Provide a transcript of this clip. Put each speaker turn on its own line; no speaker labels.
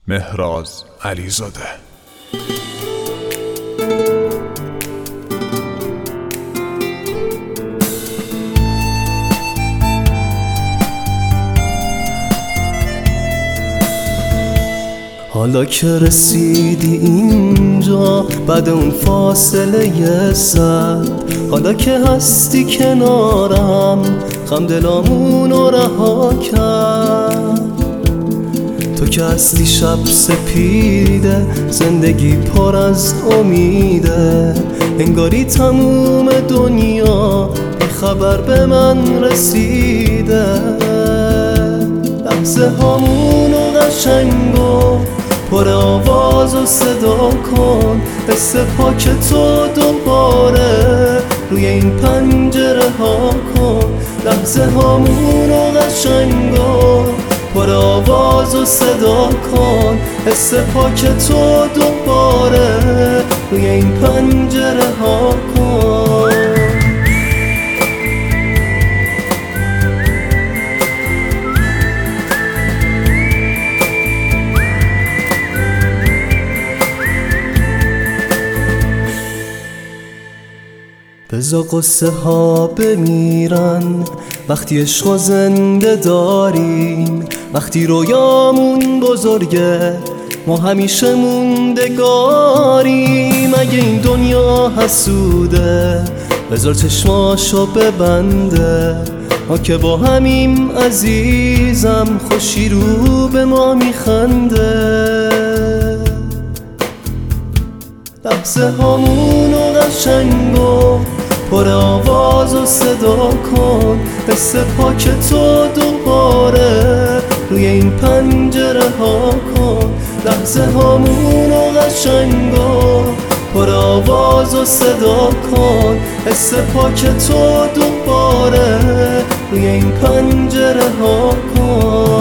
مهراز علیزاده.
حالا که رسیدی اینجا بعد اون فاصله سد، حالا که هستی کنارم خم دلامونو رها کرد. تو که هستی شب سپیده، زندگی پر از امیده، انگاری تموم دنیا بی خبر به من رسیده. لحظه هامونو قشنگ و پر آواز و صدا کن، حس پاک تو دوباره روی این پنجره ها کن. لحظه هامونو قشنگ و پر آواز و صدا کن، حس پاک تو دوباره روی این پنجره ها کن. بذار قصه ها بمیرن وقتی عشق و زنده داریم، وقتی رویامون بزرگه ما همیشه موندگاریم. اگه این دنیا حسوده بذار چشماشو ببنده، ما که با همیم عزیزم خوشی رو به ما میخنده. لحظه هامونو قشنگ و پر آواز و صدا کن، حس پاک تو دوباره روی این پنجره ها کن. لحظه هامونو قشنگ و پر آواز و صدا کن، حس پاک تو دوباره روی این پنجره ها کن.